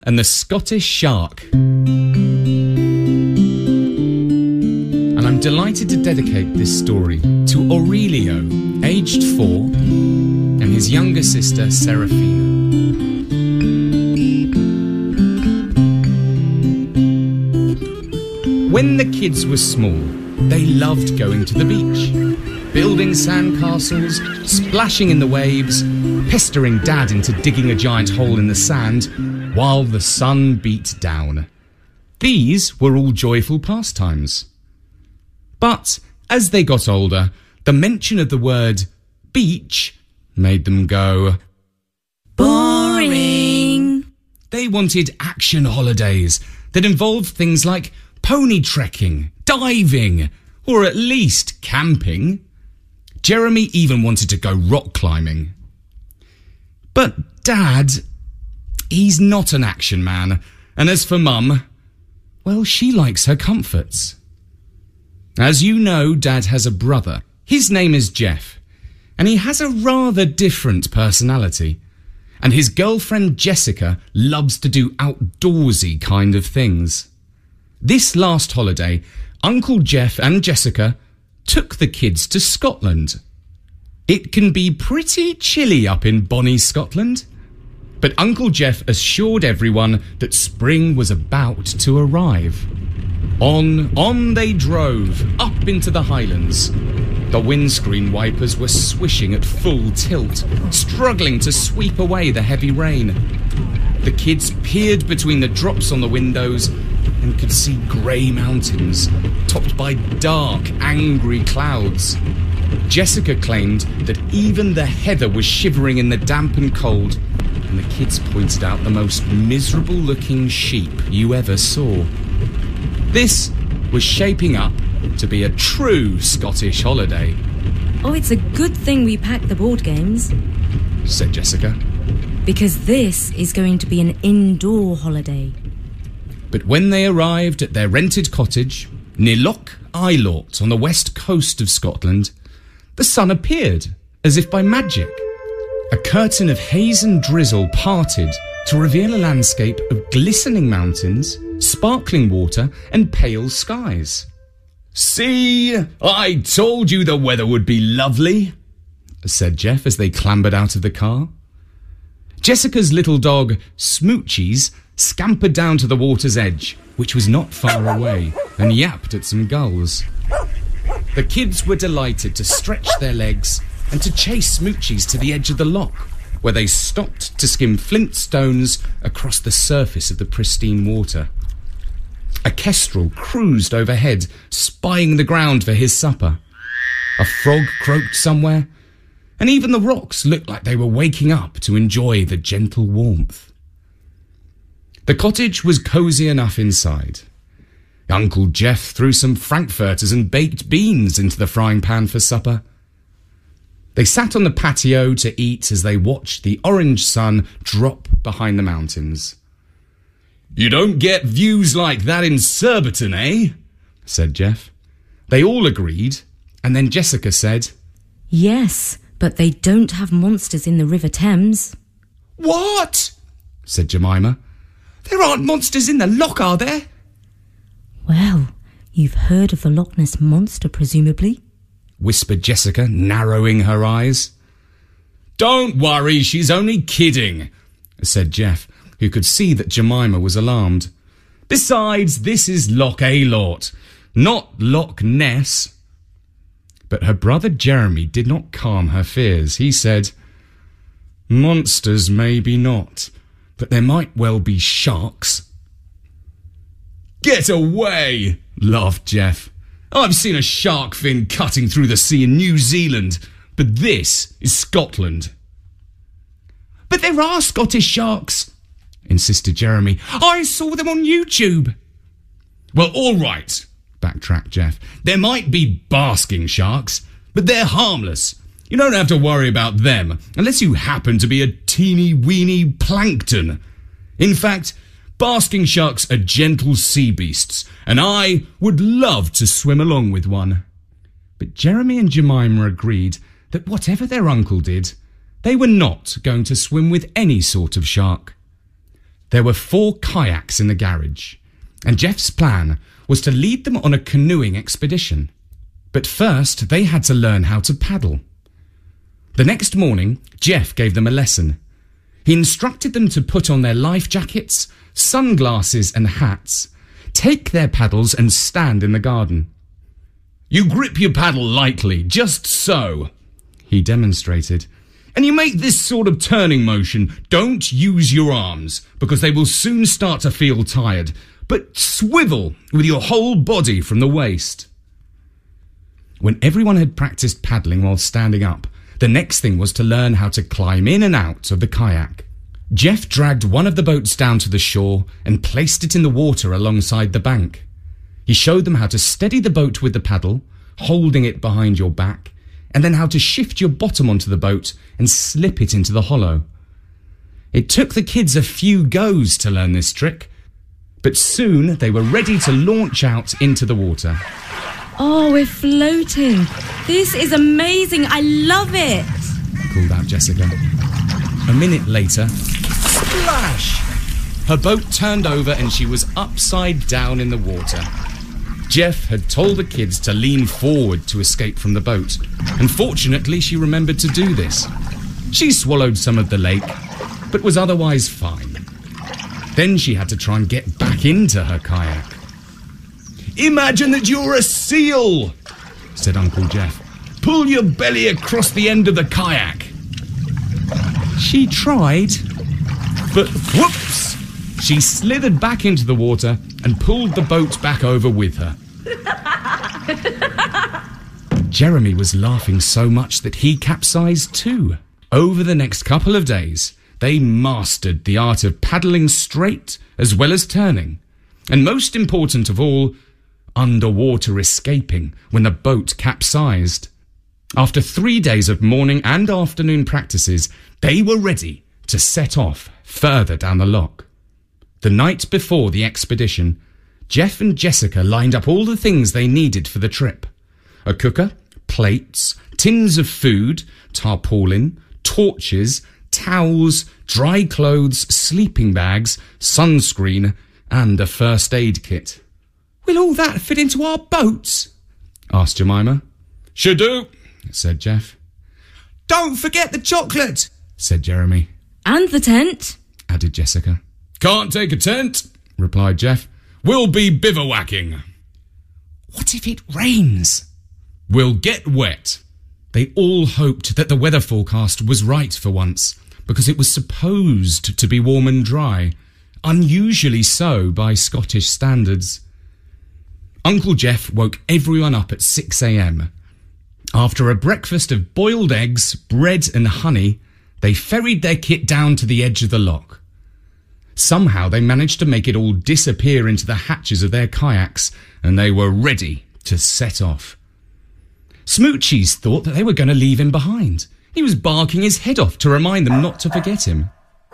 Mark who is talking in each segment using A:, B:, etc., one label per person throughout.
A: and the Scottish Shark. And I'm delighted to dedicate this story to Aurelio, aged 4, and his younger sister Serafina. When the kids were small, they loved going to the beach, building sandcastles, splashing in the waves, pestering Dad into digging a giant hole in the sand while the sun beat down. These were all joyful pastimes. But as they got older, the mention of the word beach made them go,
B: boring.
A: They wanted action holidays that involved things like pony trekking, diving, or at least camping. Jeremy even wanted to go rock climbing. But Dad, he's not an action man, and as for Mum, well, she likes her comforts. As you know, Dad has a brother. His name is Jeff, and he has a rather different personality. And his girlfriend Jessica loves to do outdoorsy kind of things. This last holiday, Uncle Jeff and Jessica took the kids to Scotland. It can be pretty chilly up in bonny Scotland, but Uncle Jeff assured everyone that spring was about to arrive. On they drove, up into the Highlands. The windscreen wipers were swishing at full tilt, struggling to sweep away the heavy rain. The kids peered between the drops on the windows and could see grey mountains, topped by dark, angry clouds. Jessica claimed that even the heather was shivering in the damp and cold, and the kids pointed out the most miserable-looking sheep you ever saw. This was shaping up to be a true Scottish holiday.
B: Oh, it's a good thing we packed the board games,
A: said Jessica.
B: Because this is going to be an indoor holiday.
A: But when they arrived at their rented cottage near Loch Eilort on the west coast of Scotland, the sun appeared as if by magic. A curtain of haze and drizzle parted to reveal a landscape of glistening mountains, sparkling water and pale skies. "See, I told you the weather would be lovely," said Jeff as they clambered out of the car. Jessica's little dog, Smoochies, scampered down to the water's edge, which was not far away, and yapped at some gulls. The kids were delighted to stretch their legs and to chase Smoochies to the edge of the loch, where they stopped to skim flint stones across the surface of the pristine water. A kestrel cruised overhead, spying the ground for his supper. A frog croaked somewhere, and even the rocks looked like they were waking up to enjoy the gentle warmth. The cottage was cosy enough inside. Uncle Jeff threw some frankfurters and baked beans into the frying pan for supper. They sat on the patio to eat as they watched the orange sun drop behind the mountains. "You don't get views like that in Surbiton, eh?" said Jeff. They all agreed, and then Jessica said,
B: "Yes, but they don't have monsters in the River Thames."
A: "What?" said Jemima. "There aren't monsters in the loch, are there?"
B: "Well, you've heard of the Loch Ness Monster, presumably?"
A: whispered Jessica, narrowing her eyes. "Don't worry, she's only kidding," said Jeff, who could see that Jemima was alarmed. "Besides, this is Loch Eilort, not Loch Ness." But her brother Jeremy did not calm her fears. He said, "Monsters maybe not, but there might well be sharks." "Get away!" laughed Jeff. "I've seen a shark fin cutting through the sea in New Zealand, but this is Scotland." "But there are Scottish sharks," insisted Jeremy. "I saw them on YouTube." "Well, all right," backtracked Jeff. "There might be basking sharks, but they're harmless. You don't have to worry about them unless you happen to be a teeny-weeny plankton. In fact, basking sharks are gentle sea beasts, and I would love to swim along with one." But Jeremy and Jemima agreed that whatever their uncle did, they were not going to swim with any sort of shark. There were 4 kayaks in the garage, and Jeff's plan was to lead them on a canoeing expedition. But first, they had to learn how to paddle. The next morning, Jeff gave them a lesson. He instructed them to put on their life jackets, sunglasses and hats, take their paddles and stand in the garden. "You grip your paddle lightly, just so," he demonstrated. "And you make this sort of turning motion. Don't use your arms, because they will soon start to feel tired, but swivel with your whole body from the waist." When everyone had practiced paddling while standing up, the next thing was to learn how to climb in and out of the kayak. Jeff dragged one of the boats down to the shore and placed it in the water alongside the bank. He showed them how to steady the boat with the paddle, holding it behind your back, and then how to shift your bottom onto the boat and slip it into the hollow. It took the kids a few goes to learn this trick, but soon they were ready to launch out into the water.
B: Oh, we're floating. This is amazing. I love it,
A: called out Jessica. A minute later, splash! Her boat turned over and she was upside down in the water. Jeff had told the kids to lean forward to escape from the boat, and fortunately she remembered to do this. She swallowed some of the lake, but was otherwise fine. Then she had to try and get back into her kayak. "Imagine that you're a seal," said Uncle Jeff. "Pull your belly across the end of the kayak." She tried, but whoops! She slithered back into the water and pulled the boat back over with her. Jeremy was laughing so much that he capsized too. Over the next couple of days, they mastered the art of paddling straight as well as turning, and most important of all, underwater escaping when the boat capsized. After 3 days of morning and afternoon practices, they were ready to set off further down the loch. The night before the expedition, Jeff and Jessica lined up all the things they needed for the trip. A cooker, plates, tins of food, tarpaulin, torches, towels, dry clothes, sleeping bags, sunscreen, and a first aid kit. "Will all that fit into our boats?" asked Jemima. "Should do," said Jeff. "Don't forget the chocolate," said Jeremy.
B: "And the tent,"
A: added Jessica. "Can't take a tent," replied Jeff. "We'll be bivouacking." "What if it rains?" "We'll get wet." They all hoped that the weather forecast was right for once, because it was supposed to be warm and dry, unusually so by Scottish standards. Uncle Jeff woke everyone up at 6 a.m. After a breakfast of boiled eggs, bread and honey, they ferried their kit down to the edge of the loch. Somehow they managed to make it all disappear into the hatches of their kayaks, and they were ready to set off. Smoochies thought that they were going to leave him behind. He was barking his head off to remind them not to forget him.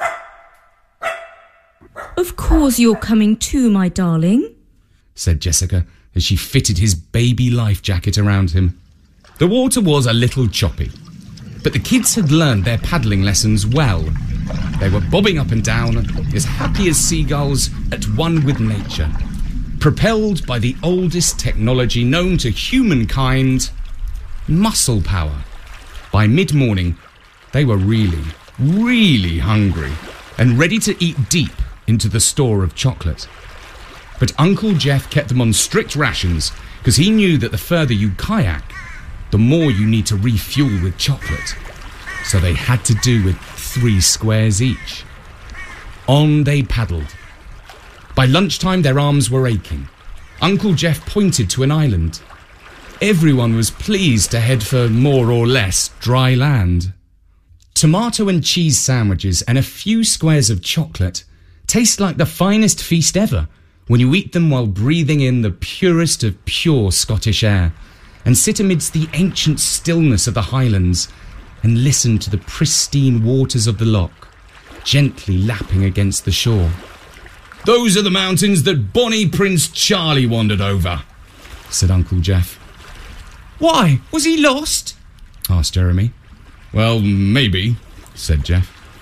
B: "Of course you're coming too, my darling,"
A: said Jessica as she fitted his baby life jacket around him. The water was a little choppy, but the kids had learned their paddling lessons well. They were bobbing up and down, as happy as seagulls, at one with nature, propelled by the oldest technology known to humankind, muscle power. By mid-morning, they were really hungry and ready to eat deep into the store of chocolate. But Uncle Jeff kept them on strict rations because he knew that the further you kayak, the more you need to refuel with chocolate. So they had to do with 3 squares each. On they paddled. By lunchtime, their arms were aching. Uncle Jeff pointed to an island. Everyone was pleased to head for more or less dry land. Tomato and cheese sandwiches and a few squares of chocolate taste like the finest feast ever when you eat them while breathing in the purest of pure Scottish air and sit amidst the ancient stillness of the Highlands and listen to the pristine waters of the loch gently lapping against the shore. "Those are the mountains that Bonnie Prince Charlie wandered over," said Uncle Jeff. "Why, was he lost?" asked Jeremy. "Well, maybe," said Jeff.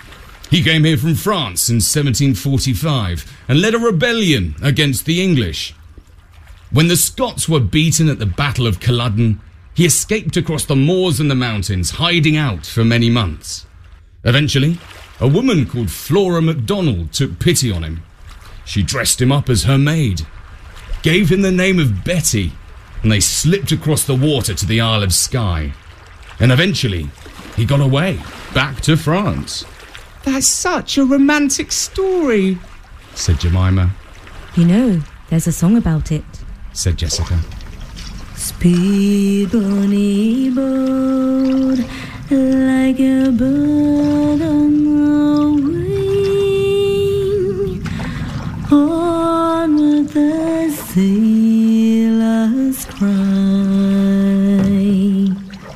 A: He came here from France in 1745 and led a rebellion against the English. When the Scots were beaten at the Battle of Culloden, he escaped across the moors and the mountains, hiding out for many months. Eventually, a woman called Flora MacDonald took pity on him. She dressed him up as her maid, gave him the name of Betty, and they slipped across the water to the Isle of Skye. And eventually, he got away, back to France.
C: That's such a romantic story,
A: said Jemima.
B: You know, there's a song about it,
A: said Jessica.
B: Speed, bonny boat, like a bird on the wing, onward the sailors cry,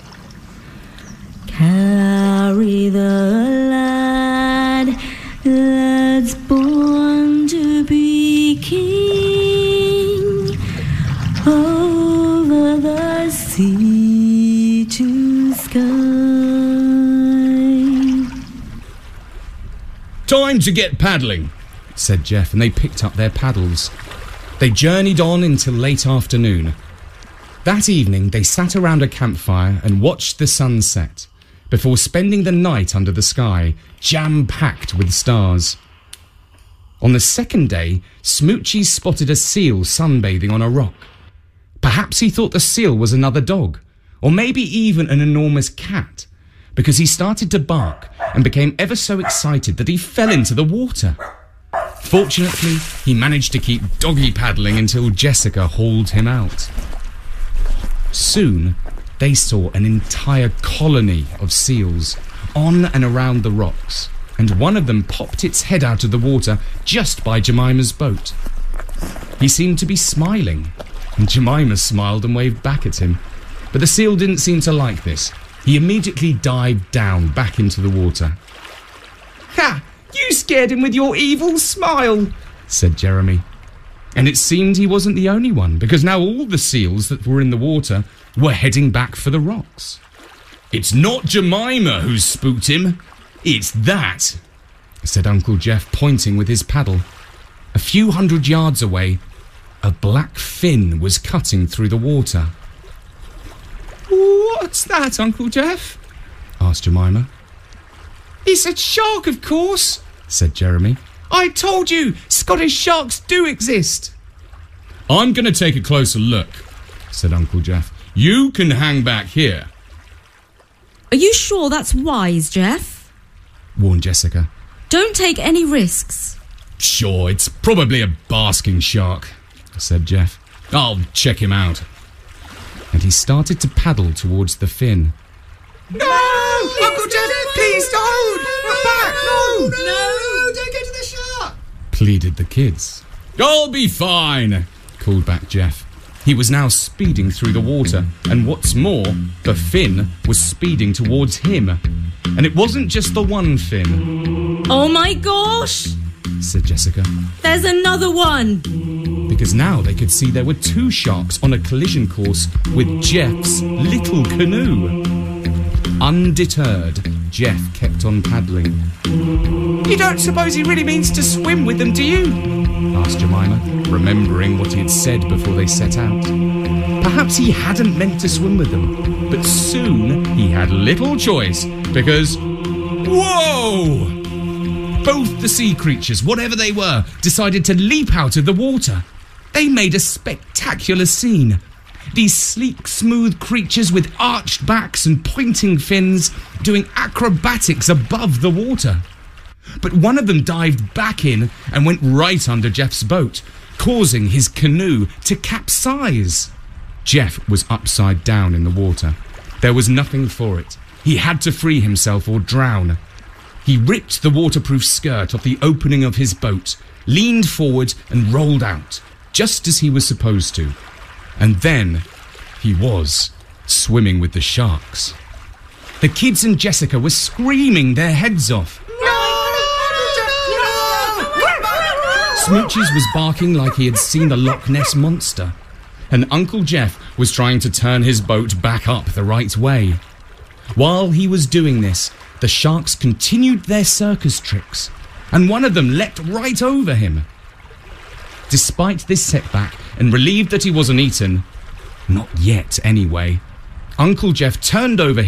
B: carry the lad that's born to be king, over the sea to sky.
A: Time to get paddling, said Jeff, and they picked up their paddles. They journeyed on until late afternoon. That evening, they sat around a campfire and watched the sun set, before spending the night under the sky, jam-packed with stars. On the second day, Smoochie spotted a seal sunbathing on a rock. Perhaps he thought the seal was another dog, or maybe even an enormous cat, because he started to bark and became ever so excited that he fell into the water. Fortunately, he managed to keep doggy paddling until Jessica hauled him out. Soon, they saw an entire colony of seals on and around the rocks, and one of them popped its head out of the water just by Jemima's boat. He seemed to be smiling, and Jemima smiled and waved back at him. But the seal didn't seem to like this. He immediately dived down back into the water.
C: Ha! You scared him with your evil smile,
A: said Jeremy. And it seemed he wasn't the only one, because now all the seals that were in the water were heading back for the rocks. It's not Jemima who's spooked him. It's that, said Uncle Jeff, pointing with his paddle. A few hundred yards away, a black fin was cutting through the water.
C: What's that, Uncle Jeff?
A: asked Jemima.
C: It's a shark, of course,
A: said Jeremy.
C: I told you, Scottish sharks do exist.
A: I'm going to take a closer look, said Uncle Jeff. You can hang back here.
B: Are you sure that's wise, Jeff?
A: warned Jessica.
B: Don't take any risks.
A: Sure, it's probably a basking shark, said Jeff. I'll check him out. And he started to paddle towards the fin.
C: No! Uncle Jeff, please don't! Come back! No!
D: Don't go to the shark!
A: Pleaded the kids. I'll be fine, called back Jeff. He was now speeding through the water, and what's more, the fin was speeding towards him. And it wasn't just the one fin.
B: Oh my gosh!
A: said Jessica.
B: There's another one!
A: Because now they could see there were two sharks on a collision course with Jeff's little canoe. Undeterred, Jeff kept on paddling.
C: You don't suppose he really means to swim with them, do you?
A: asked Jemima, remembering what he had said before they set out. Perhaps he hadn't meant to swim with them, but soon he had little choice, because... Whoa! Both the sea creatures, whatever they were, decided to leap out of the water. They made a spectacular scene. These sleek, smooth creatures with arched backs and pointing fins doing acrobatics above the water. But one of them dived back in and went right under Jeff's boat, causing his canoe to capsize. Jeff was upside down in the water. There was nothing for it. He had to free himself or drown. He ripped the waterproof skirt off the opening of his boat, leaned forward and rolled out, just as he was supposed to. And then he was swimming with the sharks. The kids and Jessica were screaming their heads off. Smooches was barking like he had seen the Loch Ness Monster, and Uncle Jeff was trying to turn his boat back up the right way. While he was doing this, The sharks continued their circus tricks, and one of them leapt right over him. Despite this setback, and relieved that he wasn't eaten, not yet anyway, Uncle Jeff turned over